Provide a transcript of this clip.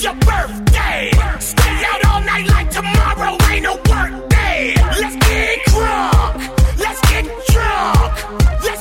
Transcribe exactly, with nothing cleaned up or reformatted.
your birthday. Stay out all night like tomorrow ain't no work day. Let's get crunk, let's get drunk, let's